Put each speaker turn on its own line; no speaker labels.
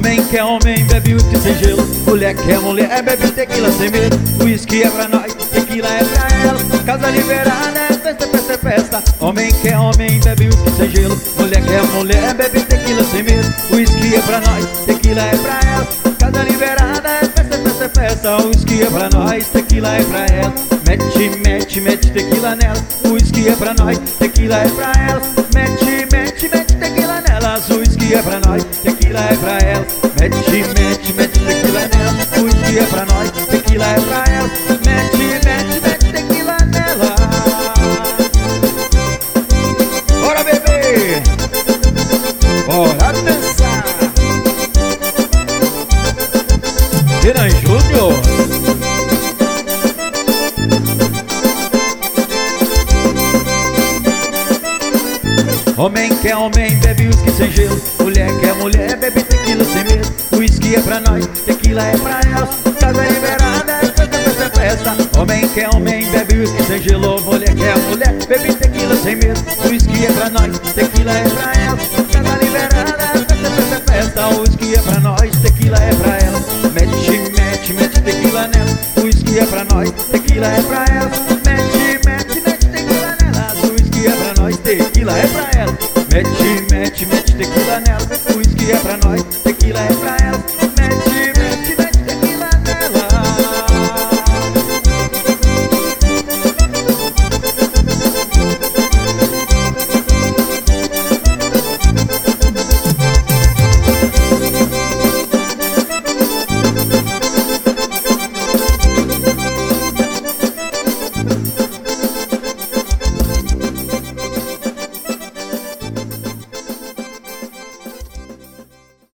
Homem que é homem, bebe uísque sem gelo. Mulher que é mulher, bebe tequila sem medo. Uísque é pra nós, tequila é pra ela. Casa liberada, é festa, festa, é festa. Homem que é homem, bebe uísque sem gelo. Mulher que é mulher, bebe tequila sem medo. Uísque é pra nós, tequila é pra ela. Casa liberada, é festa, festa, é festa. Uísque é pra nós, tequila é pra ela. Mete, mete, mete tequila nela. Uísque é pra nós, tequila é pra ela. Mete, mete, mete tequila nela. Uísque é pra nós, tequila é pra ela. Mete, mete, mete tequila nela. Uísque é pra nós, tequila é pra ela. Mete, mete, mete tequila nela. Bora beber, bora dançar. Renan Júnior. Homem que é homem, bebe uísque sem gelo. Mulher que é mulher, bebe tequila sem medo. Uísque é pra nós, tequila é pra elas. Casa liberada, é festa, festa, é festa. Homem que é homem, bebe uísque sem gelo. Mulher que é mulher, bebe tequila sem medo. Uísque é pra nós, tequila é pra elas. Casa liberada, é festa, festa, é festa. Uísque é pra nós, tequila é pra elas. Mete, mete, mete tequila nela. Uísque é pra nós, tequila é pra elas. Mete, mete, mete tequila nela. Uísque é pra nós, tequila é pra ela. Mete,